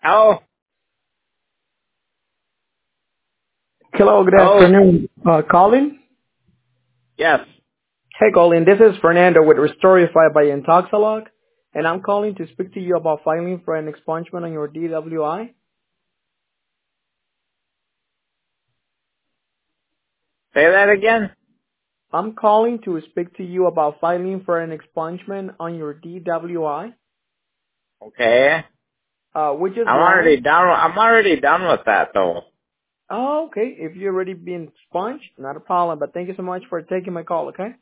Oh, Hello, good oh, afternoon. Colin? yes. Hey, Colin, this is Fernando with Restorify by Intoxalog, and I'm calling to speak to you about filing for an expungement on your DWI. Say that again. I'm calling to speak to you about filing for an expungement on your DWI. Okay. We just I'm already ran. done. I'm already done with that though. Oh, okay. If you've already been expunged, not a problem, but thank you so much for taking my call, okay?